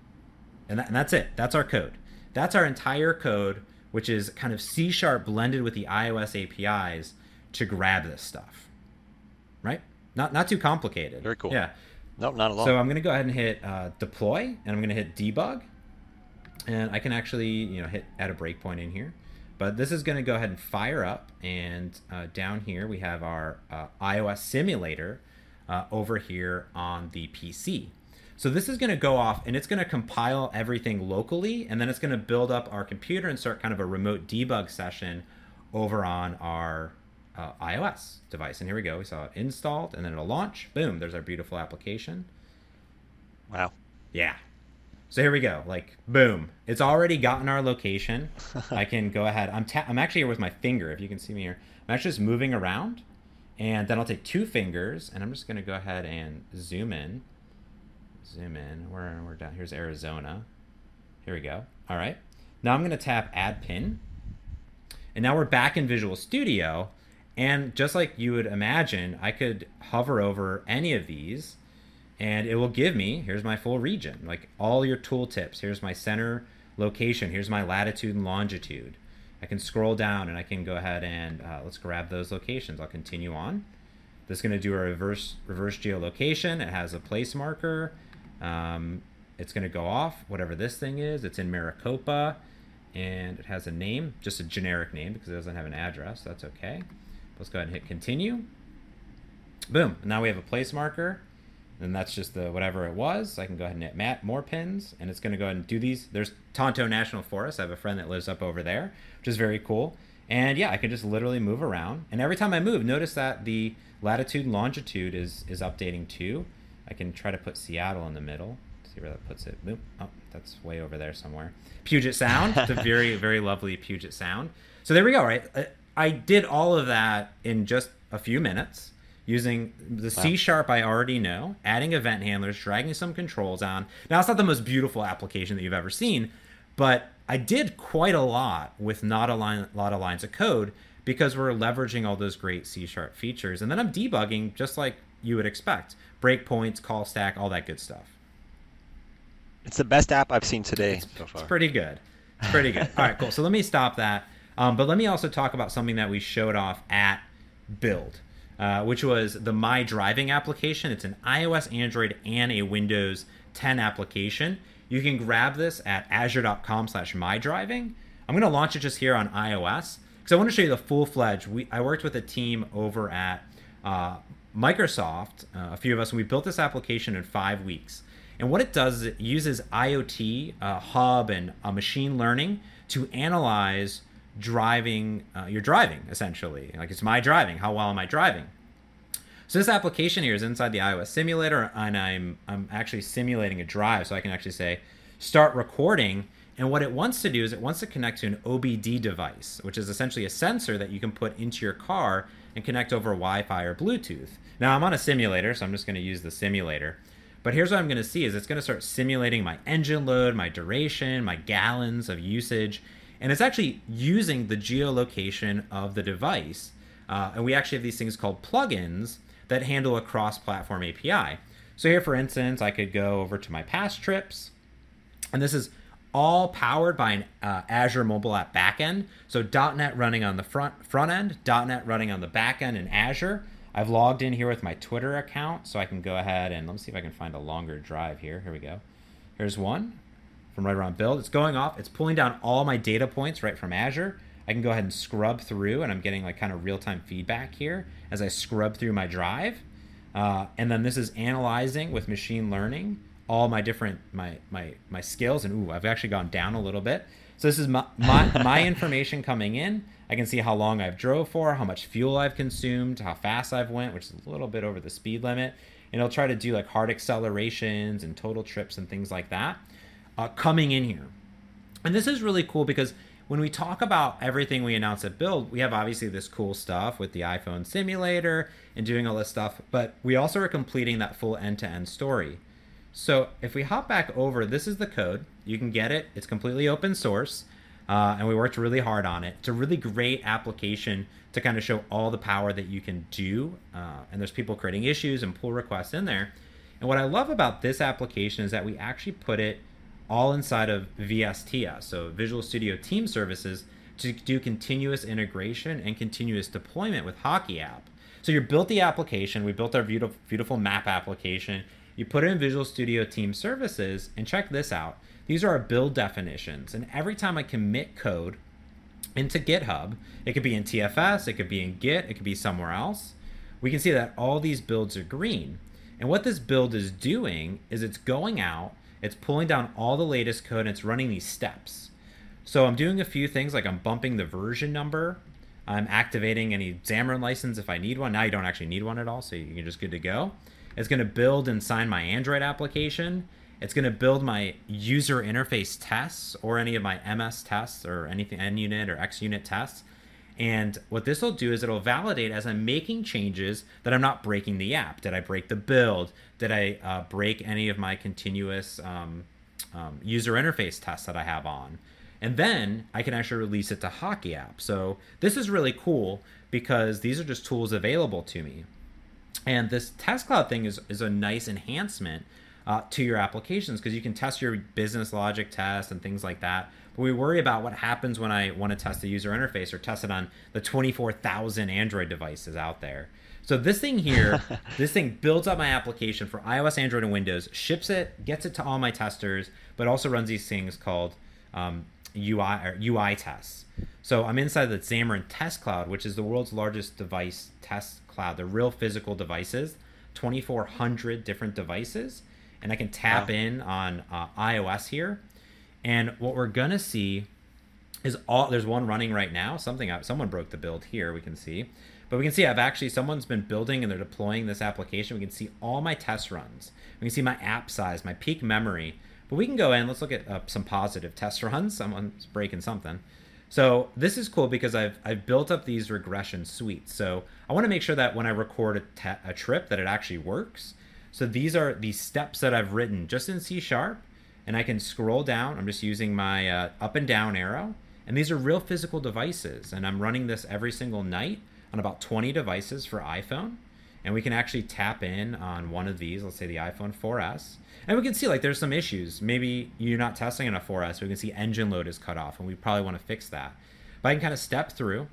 And that's it. That's our code. That's our entire code, which is kind of C# blended with the iOS APIs to grab this stuff. Right? Not too complicated. Very cool. Yeah. No, not at all. So I'm going to go ahead and hit deploy, and I'm going to hit debug. And I can actually hit add a breakpoint in here. But this is going to go ahead and fire up. And down here we have our iOS simulator over here on the PC. So this is going to go off and it's going to compile everything locally, and then it's going to build up our computer and start kind of a remote debug session over on our iOS device. And here we go. We saw it installed, and then it'll launch. Boom, there's our beautiful application. Wow. Yeah. So here we go. Like, boom. It's already gotten our location. I can go ahead. I'm actually here with my finger, if you can see me here. I'm actually just moving around, and then I'll take 2 fingers, and I'm just going to go ahead and zoom in. We're down. Here's Arizona. Here we go. All right. Now I'm going to tap Add Pin. And now we're back in Visual Studio. And just like you would imagine, I could hover over any of these, and it will give me, here's my full region, like all your tooltips. Here's my center location. Here's my latitude and longitude. I can scroll down, and I can go ahead and let's grab those locations. I'll continue on. This is going to do a reverse geolocation. It has a place marker. It's going to go off, whatever this thing is. It's in Maricopa, and it has a name, just a generic name because it doesn't have an address. That's okay. Let's go ahead and hit continue. Boom. Now we have a place marker, and that's just the whatever it was. I can go ahead and hit more pins, and it's going to go ahead and do these. There's Tonto National Forest. I have a friend that lives up over there, which is very cool. And yeah, I can just literally move around. And every time I move, notice that the latitude and longitude is updating too. I can try to put Seattle in the middle. See where that puts it. Boop. Oh, that's way over there somewhere. Puget Sound. It's a very, very lovely Puget Sound. So there we go, right? I did all of that in just a few minutes using the C# I already know, adding event handlers, dragging some controls on. Now, it's not the most beautiful application that you've ever seen, but I did quite a lot with not a lot of lines of code because we're leveraging all those great C# features. And then I'm debugging just like you would expect. Breakpoints, call stack, all that good stuff. It's the best app I've seen today so far. It's pretty good. It's pretty good. All right, cool. So let me stop that. But let me also talk about something that we showed off at Build, which was the My Driving application. It's an iOS, Android, and a Windows 10 application. You can grab this at azure.com/mydriving. I'm going to launch it just here on iOS because I want to show you the full-fledged. I worked with a team over at Microsoft, a few of us, and we built this application in 5 weeks. And what it does is it uses IoT, hub, and machine learning to analyze your driving, essentially. Like, it's my driving. How well am I driving? So this application here is inside the iOS simulator, and I'm actually simulating a drive, so I can actually say start recording. And what it wants to do is it wants to connect to an OBD device, which is essentially a sensor that you can put into your car and connect over Wi-Fi or Bluetooth. Now, I'm on a simulator, so I'm just going to use the simulator. But here's what I'm going to see is it's going to start simulating my engine load, my duration, my gallons of usage. And it's actually using the geolocation of the device. And we actually have these things called plugins that handle a cross-platform API. So here, for instance, I could go over to my past trips. And this is all powered by an Azure mobile app backend. So .NET running on the front end, .NET running on the back end in Azure. I've logged in here with my Twitter account, so I can go ahead and let me see if I can find a longer drive here. Here we go. Here's one from right around build. It's going off. It's pulling down all my data points right from Azure. I can go ahead and scrub through, and I'm getting like kind of real-time feedback here as I scrub through my drive. And then this is analyzing with machine learning all my different my skills. And ooh, I've actually gone down a little bit. So this is my information coming in. I can see how long I've drove for, how much fuel I've consumed, how fast I've went, which is a little bit over the speed limit. And it'll try to do like hard accelerations and total trips and things like that coming in here. And this is really cool because when we talk about everything we announce at Build, we have obviously this cool stuff with the iPhone simulator and doing all this stuff, but we also are completing that full end-to-end story. So if we hop back over, this is the code. You can get it. It's completely open source, and we worked really hard on it. It's a really great application to kind of show all the power that you can do, and there's people creating issues and pull requests in there. And what I love about this application is that we actually put it all inside of VSTS, so Visual Studio Team Services, to do continuous integration and continuous deployment with Hockey App. So you built the application. We built our beautiful map application. You put it in Visual Studio Team Services, and check this out. These are our build definitions, and every time I commit code into GitHub, it could be in TFS, it could be in Git, it could be somewhere else, we can see that all these builds are green. And what this build is doing is it's going out, it's pulling down all the latest code, and it's running these steps. So I'm doing a few things, like I'm bumping the version number, I'm activating any Xamarin license if I need one. Now you don't actually need one at all, so you're just good to go. It's going to build and sign my Android application. It's going to build my user interface tests or any of my MS tests or anything, NUnit or XUnit tests. And what this will do is it'll validate as I'm making changes that I'm not breaking the app. Did I break the build? Did I break any of my continuous user interface tests that I have on? And then I can actually release it to Hockey App. So this is really cool because these are just tools available to me. And this Test Cloud thing is a nice enhancement to your applications because you can test your business logic test and things like that. But we worry about what happens when I want to test the user interface or test it on the 24,000 Android devices out there. So this thing here, this thing builds up my application for iOS, Android, and Windows, ships it, gets it to all my testers, but also runs these things called UI tests. So I'm inside the Xamarin Test Cloud, which is the world's largest device test cloud. They're real physical devices, 2,400 different devices. And I can tap in on iOS here. And what we're going to see is there's one running right now. Someone broke the build here, we can see. But we can see someone's been building and they're deploying this application. We can see all my test runs. We can see my app size, my peak memory. But we can go in, let's look at some positive test runs. Someone's breaking something. So this is cool because I've built up these regression suites. So I want to make sure that when I record a trip that it actually works. So these are the steps that I've written just in C#, and I can scroll down. I'm just using my up and down arrow. And these are real physical devices. And I'm running this every single night on about 20 devices for iPhone. And we can actually tap in on one of these, let's say the iPhone 4S. And we can see like there's some issues. Maybe you're not testing on a 4S. We can see engine load is cut off, and we probably want to fix that. But I can kind of step through.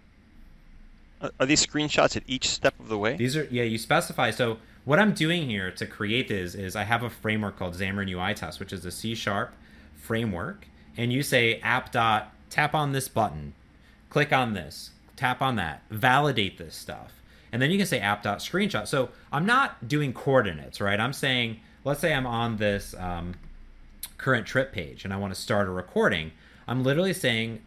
Are these screenshots at each step of the way? These are, yeah, you specify. So what I'm doing here to create this is I have a framework called Xamarin UI Test, which is a C# framework. And you say app.tap on this button, click on this, tap on that, validate this stuff. And then you can say app.screenshot. So I'm not doing coordinates, right? I'm saying, let's say I'm on this current trip page and I want to start a recording. I'm literally saying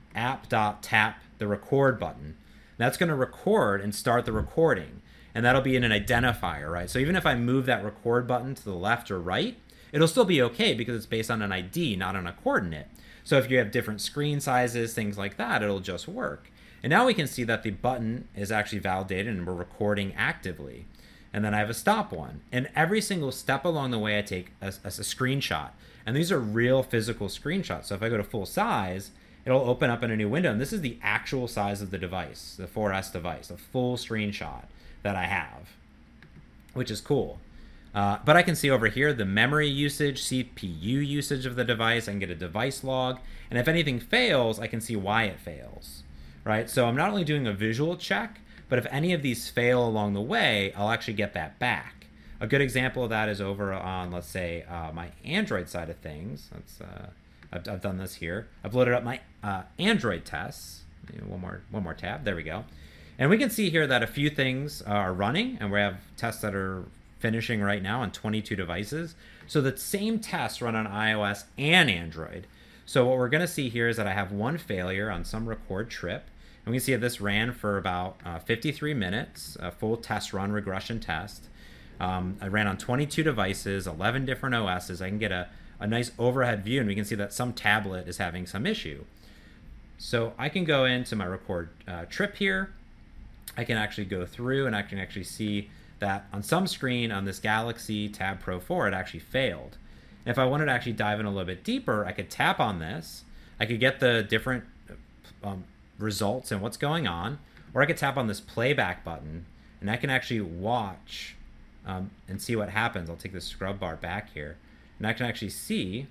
app.tap the record button. That's going to record and start the recording. And that'll be in an identifier, right? So even if I move that record button to the left or right, it'll still be okay because it's based on an ID, not on a coordinate. So if you have different screen sizes, things like that, it'll just work. And now we can see that the button is actually validated and we're recording actively. And then I have a stop one. And every single step along the way, I take a screenshot. And these are real physical screenshots. So if I go to full size, it'll open up in a new window. And this is the actual size of the device, the 4S device, a full screenshot that I have, which is cool. But I can see over here the memory usage, CPU usage of the device. I can get a device log. And if anything fails, I can see why it fails. Right? So I'm not only doing a visual check, But if any of these fail along the way, I'll actually get that back. A good example of that is over on, let's say, my Android side of things. I've done this here. I've loaded up my Android tests. One more tab. There we go. And we can see here that a few things are running, and we have tests that are finishing right now on 22 devices. So the same tests run on iOS and Android. So what we're going to see here is that I have one failure on some record trip. And we can see that this ran for about 53 minutes, a full test run, regression test. I ran on 22 devices, 11 different OSs. I can get a nice overhead view, and we can see that some tablet is having some issue. So I can go into my record trip here. I can actually go through, and I can actually see that on some screen on this Galaxy Tab Pro 4, it actually failed. And if I wanted to actually dive in a little bit deeper, I could tap on this. I could get the different results and what's going on, or I could tap on this playback button, and I can actually watch and see what happens. I'll take the scrub bar back here, and I can actually see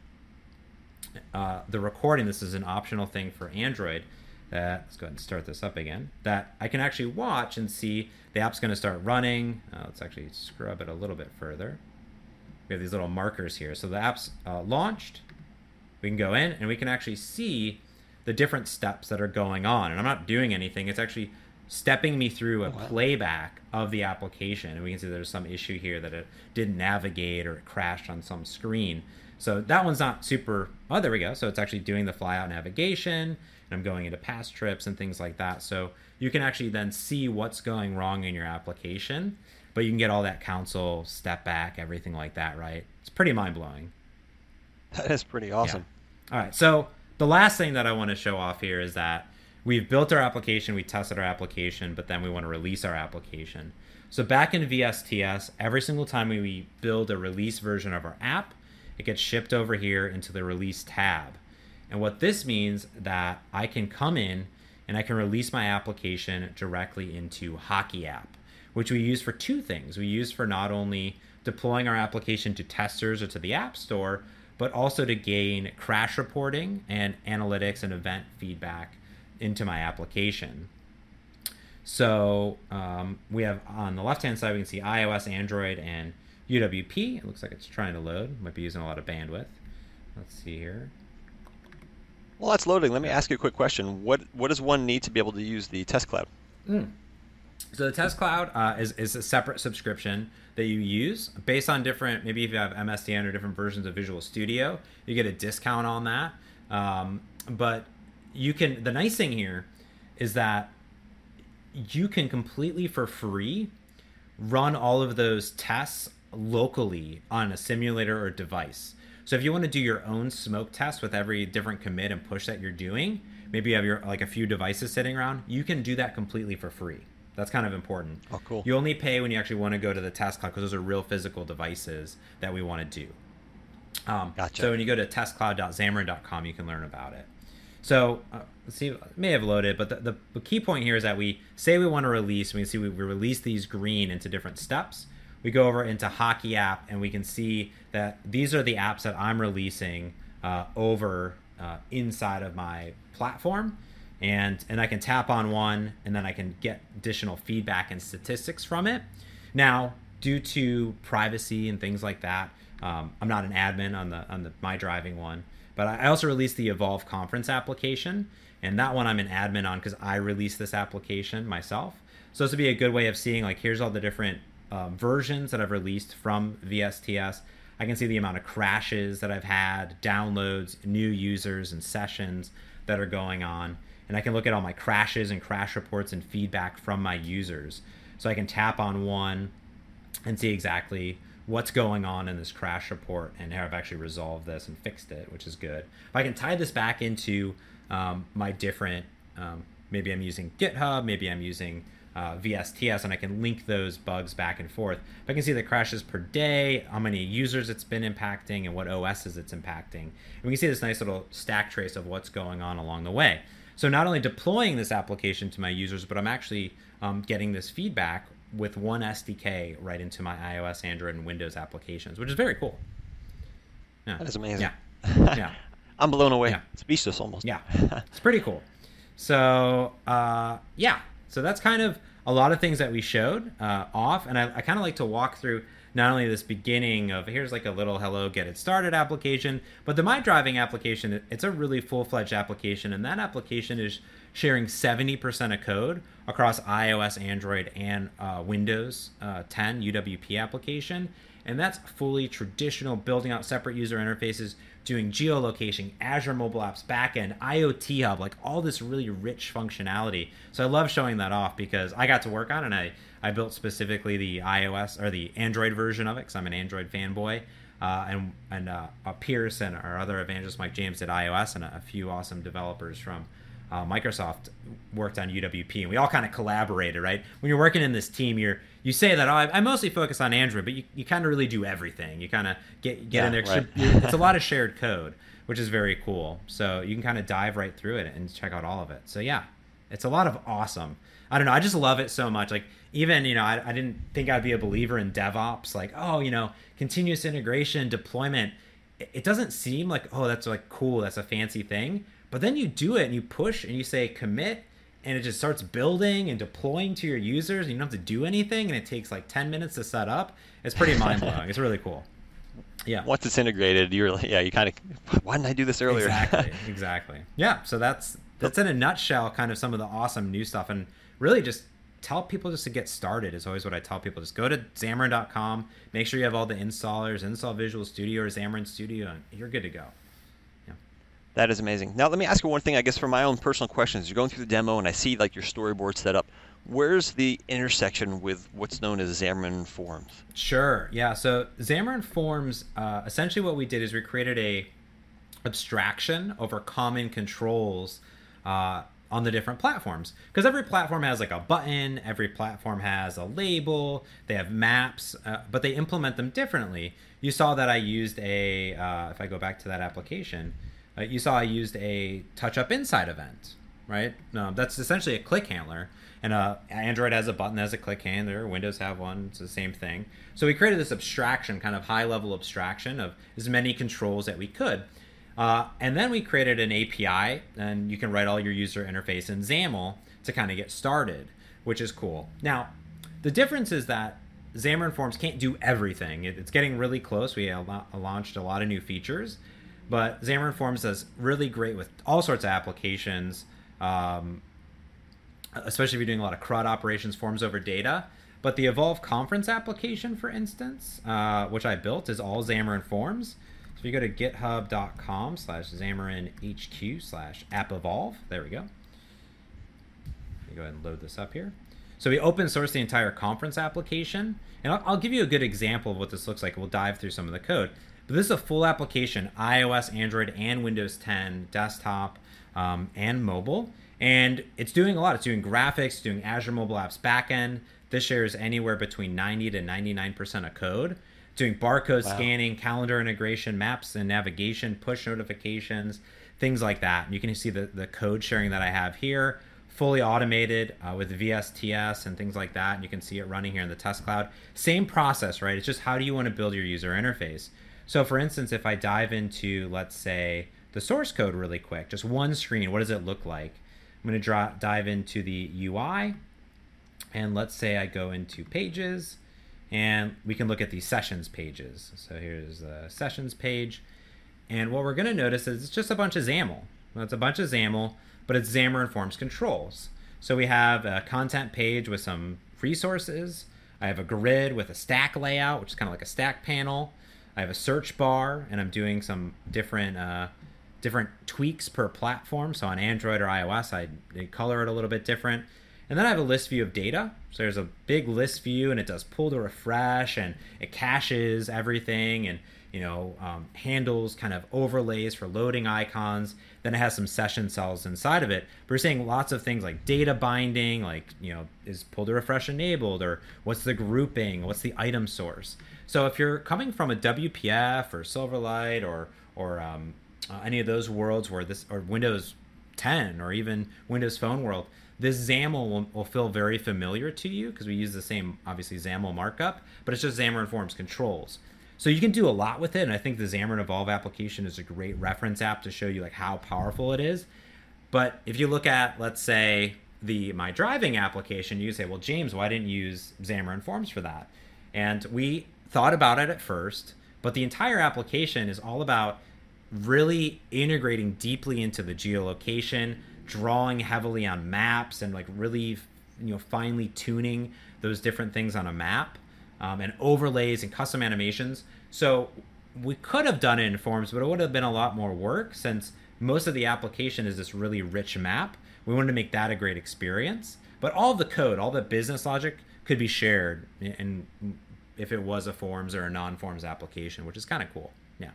the recording. This is an optional thing for Android. Let's go ahead and start this up again. That I can actually watch and see the app's going to start running. Let's actually scrub it a little bit further. We have these little markers here. So the app's launched. We can go in and we can actually see the different steps that are going on. And I'm not doing anything. It's actually stepping me through a playback of the application. And we can see there's some issue here that it didn't navigate or it crashed on some screen. So that one's not super... Oh, there we go. So it's actually doing the fly-out navigation. And I'm going into past trips and things like that. So you can actually then see what's going wrong in your application. But you can get all that counsel, step back, everything like that, right? It's pretty mind-blowing. That is pretty awesome. Yeah. All right. So the last thing that I want to show off here is that we've built our application, we tested our application, but then we want to release our application. So back in VSTS, every single time we build a release version of our app, it gets shipped over here into the release tab. And what this means that I can come in and I can release my application directly into Hockey App, which we use for two things. We use for not only deploying our application to testers or to the App Store, but also to gain crash reporting and analytics and event feedback into my application. So we have on the left-hand side, we can see iOS, Android, and UWP. It looks like it's trying to load. Might be using a lot of bandwidth. Let's see here. Well, that's loading. Let me ask you a quick question. What does one need to be able to use the Test Cloud? So the Test Cloud is a separate subscription that you use based on different, maybe if you have MSDN or different versions of Visual Studio, you get a discount on that. But you can, the nice thing here is that you can completely for free run all of those tests locally on a simulator or device. So if you want to do your own smoke test with every different commit and push that you're doing, maybe you have your like a few devices sitting around, you can do that completely for free. That's kind of important. Oh, cool. You only pay when you actually want to go to the Test Cloud because those are real physical devices that we want to do. Gotcha. So when you go to testcloud.xamarin.com, you can learn about it. So let's see, it may have loaded, but the key point here is that we say we want to release, we can see we release these green into different steps. We go over into Hockey App, and we can see that these are the apps that I'm releasing over inside of my platform. And I can tap on one, and then I can get additional feedback and statistics from it. Now, due to privacy and things like that, I'm not an admin on the My Driving one, but I also released the Evolve Conference application, and that one I'm an admin on because I released this application myself. So this would be a good way of seeing, like, here's all the different versions that I've released from VSTS. I can see the amount of crashes that I've had, downloads, new users, and sessions that are going on. And I can look at all my crashes and crash reports and feedback from my users. So I can tap on one and see exactly what's going on in this crash report and how I've actually resolved this and fixed it, which is good. If I can tie this back into my different, maybe I'm using GitHub, maybe I'm using VSTS, and I can link those bugs back and forth. If I can see the crashes per day, how many users it's been impacting, and what OSs it's impacting. And we can see this nice little stack trace of what's going on along the way. So not only deploying this application to my users, but I'm actually getting this feedback with one SDK right into my iOS, Android, and Windows applications, which is very cool. Yeah. That is amazing. Yeah. Yeah. I'm blown away. Yeah. Speechless almost. Yeah. It's pretty cool. So, yeah. So that's kind of a lot of things that we showed off. And I kind of like to walk through not only this beginning of here's like a little hello, get it started application, but the My Driving application, it's a really full-fledged application. And that application is sharing 70% of code across iOS, Android, and Windows 10 UWP application. And that's fully traditional, building out separate user interfaces, doing geolocation, Azure mobile apps, backend, IoT hub, like all this really rich functionality. So I love showing that off because I got to work on it, and I built specifically the iOS or the Android version of it because I'm an Android fanboy. And Pierce and our other evangelist, Mike James, did iOS, and a few awesome developers from Microsoft worked on UWP, and we all kind of collaborated, right? When you're working in this team, you say that, oh, I mostly focus on Android, but you kind of really do everything. You kind of get in there. Right. It's a lot of shared code, which is very cool. So you can kind of dive right through it and check out all of it. So yeah, it's a lot of awesome. I don't know. I just love it so much. Like even, I didn't think I'd be a believer in DevOps. Like, oh, continuous integration, deployment. It doesn't seem like, oh, that's like cool. That's a fancy thing. But then you do it and you push and you say commit, and it just starts building and deploying to your users, and you don't have to do anything, and it takes like 10 minutes to set up. It's pretty mind-blowing. It's really cool. Yeah. Once it's integrated, you kind of, why didn't I do this earlier? Exactly. Yeah, so that's in a nutshell kind of some of the awesome new stuff, and really just tell people just to get started is always what I tell people. Just go to Xamarin.com, make sure you have all the installers, install Visual Studio or Xamarin Studio, and you're good to go. That is amazing. Now, let me ask you one thing, I guess, for my own personal questions. You're going through the demo, and I see like your storyboard set up. Where's the intersection with what's known as Xamarin Forms? Sure. Yeah. So Xamarin Forms, essentially what we did is we created a abstraction over common controls on the different platforms. Because every platform has like a button, every platform has a label, they have maps, but they implement them differently. You saw that I used if I go back to that application, you saw I used a touch-up inside event, right? That's essentially a click handler. And Android has a button that has a click handler. Windows have one. It's the same thing. So we created this abstraction, kind of high-level abstraction of as many controls that we could. And then we created an API, and you can write all your user interface in XAML to kind of get started, which is cool. Now, the difference is that Xamarin Forms can't do everything. It's getting really close. We launched a lot of new features. But Xamarin Forms does really great with all sorts of applications, especially if you're doing a lot of CRUD operations, forms over data. But the Evolve Conference application, for instance, which I built, is all Xamarin Forms. So if you go to github.com/XamarinHQ/AppEvolve, there we go. Let me go ahead and load this up here. So we open source the entire conference application. And I'll give you a good example of what this looks like. We'll dive through some of the code. But this is a full application, iOS, Android, and Windows 10, desktop, and mobile. And it's doing a lot. It's doing graphics, doing Azure mobile apps backend. This shares anywhere between 90 to 99% of code. Doing barcode scanning, calendar integration, maps and navigation, push notifications, things like that. And you can see the code sharing that I have here, fully automated with VSTS and things like that. And you can see it running here in the test cloud. Same process, right? It's just how do you want to build your user interface? So for instance, if I dive into, let's say, the source code really quick, just one screen, what does it look like? I'm going to dive into the UI, and let's say I go into pages, and we can look at the sessions pages. So here's the sessions page, and what we're going to notice is it's just a bunch of XAML. Well, it's a bunch of XAML, but it's Xamarin Forms controls. So we have a content page with some resources. I have a grid with a stack layout, which is kind of like a stack panel. I have a search bar, and I'm doing some different tweaks per platform. So on Android or iOS, I color it a little bit different. And then I have a list view of data. So there's a big list view, and it does pull to refresh, and it caches everything, and handles kind of overlays for loading icons. Then it has some session cells inside of it. But we're saying lots of things like data binding, like, is pull to refresh enabled, or what's the grouping, what's the item source. So if you're coming from a WPF or Silverlight or any of those worlds or Windows 10 or even Windows Phone world, this XAML will feel very familiar to you because we use the same, obviously, XAML markup, but it's just Xamarin Forms controls. So you can do a lot with it, and I think the Xamarin Evolve application is a great reference app to show you like how powerful it is. But if you look at, let's say, my driving application, you say, well, James, why didn't you use Xamarin Forms for that? And we thought about it at first, but the entire application is all about really integrating deeply into the geolocation, drawing heavily on maps, and like really, finely tuning those different things on a map, and overlays and custom animations. So we could have done it in Forms, but it would have been a lot more work since most of the application is this really rich map. We wanted to make that a great experience, but all the code, all the business logic could be shared in if it was a Forms or a non-Forms application, which is kind of cool. Yeah.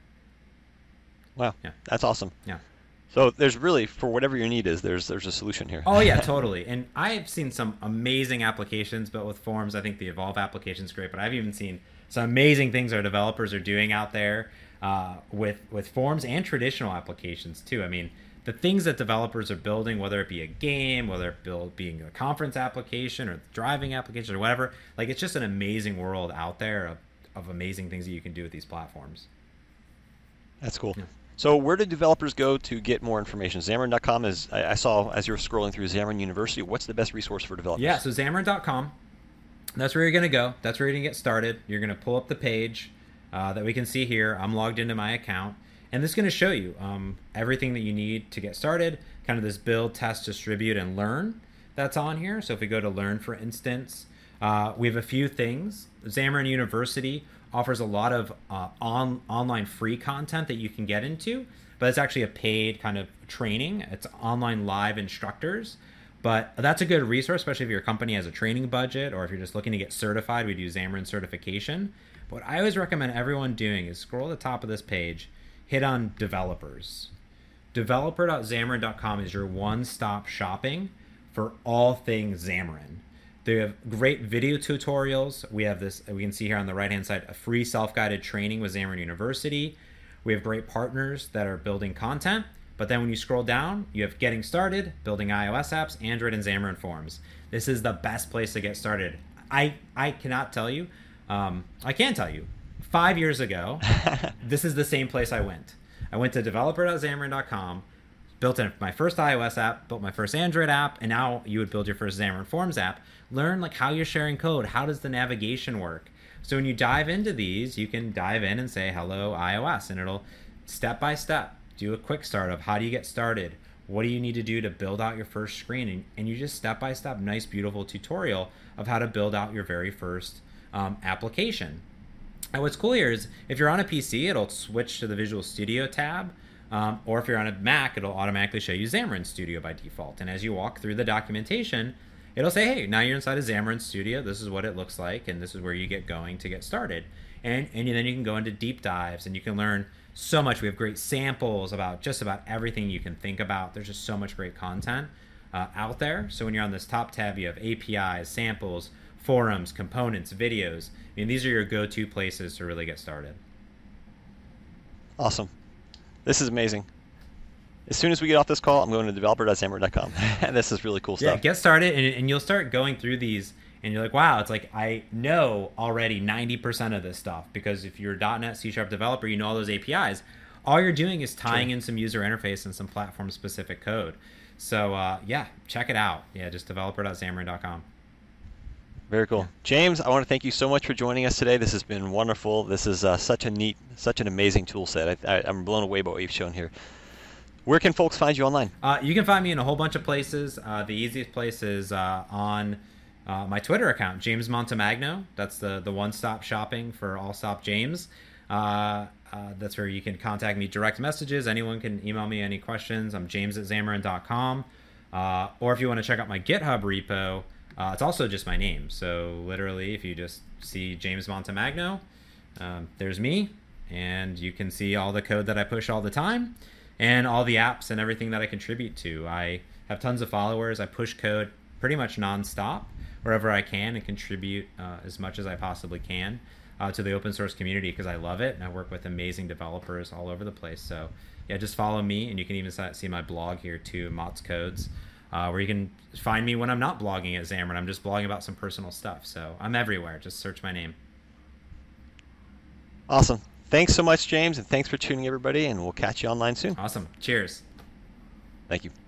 Wow. Yeah. That's awesome. Yeah. So there's really, for whatever your need is, there's a solution here. Oh yeah, totally. And I've seen some amazing applications built with Forms. I think the Evolve application is great, but I've even seen some amazing things our developers are doing out there with Forms and traditional applications too. I mean, the things that developers are building, whether it be a game, whether it being a conference application or driving application or whatever, like it's just an amazing world out there of amazing things that you can do with these platforms. That's cool. Yeah. So where do developers go to get more information? Xamarin.com is, I saw as you were scrolling through Xamarin University, what's the best resource for developers? Yeah, so Xamarin.com, that's where you're going to go. That's where you're going to get started. You're going to pull up the page that we can see here. I'm logged into my account. And this is going to show you everything that you need to get started, kind of this build, test, distribute, and learn that's on here. So if we go to learn, for instance, we have a few things. Xamarin University offers a lot of online free content that you can get into, but it's actually a paid kind of training. It's online live instructors, but that's a good resource, especially if your company has a training budget or if you're just looking to get certified. We do Xamarin certification. But what I always recommend everyone doing is scroll to the top of this page, hit on developers. Developer.xamarin.com is your one-stop shopping for all things Xamarin. They have great video tutorials. We have this, we can see here on the right-hand side, a free self-guided training with Xamarin University. We have great partners that are building content. But then when you scroll down, you have Getting Started, Building iOS Apps, Android, and Xamarin Forms. This is the best place to get started. I cannot tell you. I can tell you. 5 years ago, this is the same place I went. I went to developer.xamarin.com, built my first iOS app, built my first Android app, and now you would build your first Xamarin Forms app. Learn like how you're sharing code. How does the navigation work? So when you dive into these, you can dive in and say, hello, iOS, and it'll step by step do a quick start of how do you get started? What do you need to do to build out your first screen? And you just step by step, nice, beautiful tutorial of how to build out your very first application. And what's cool here is if you're on a PC, it'll switch to the Visual Studio tab. Or if you're on a Mac, it'll automatically show you Xamarin Studio by default. And as you walk through the documentation, it'll say, hey, now you're inside of Xamarin Studio. This is what it looks like, and this is where you get going to get started. And then you can go into deep dives, and you can learn so much. We have great samples about just about everything you can think about. There's just so much great content out there. So when you're on this top tab, you have APIs, samples, forums, components, videos. I mean, these are your go-to places to really get started. Awesome. This is amazing. As soon as we get off this call, I'm going to developer.xamarin.com. This is really cool stuff. Yeah, get started, and you'll start going through these, and you're like, wow, it's like I know already 90% of this stuff, because if you're a .NET C# developer, you know all those APIs. All you're doing is tying in some user interface and some platform-specific code. So, yeah, check it out. Yeah, just developer.xamarin.com. Very cool. James, I want to thank you so much for joining us today. This has been wonderful. This is such an amazing tool set. I'm blown away by what you've shown here. Where can folks find you online? You can find me in a whole bunch of places. The easiest place is on my Twitter account, James Montemagno. That's the one-stop shopping for Allstop James. That's where you can contact me, direct messages. Anyone can email me any questions. I'm james@xamarin.com. Or if you want to check out my GitHub repo, it's also just my name. So literally, if you just see James Montemagno, there's me. And you can see all the code that I push all the time and all the apps and everything that I contribute to. I have tons of followers. I push code pretty much nonstop wherever I can and contribute as much as I possibly can to the open source community because I love it, and I work with amazing developers all over the place. So yeah, just follow me, and you can even see my blog here too, Mott's Codes, where you can find me when I'm not blogging at Xamarin. I'm just blogging about some personal stuff. So I'm everywhere. Just search my name. Awesome. Thanks so much, James, and thanks for tuning everybody, and we'll catch you online soon. Awesome. Cheers. Thank you.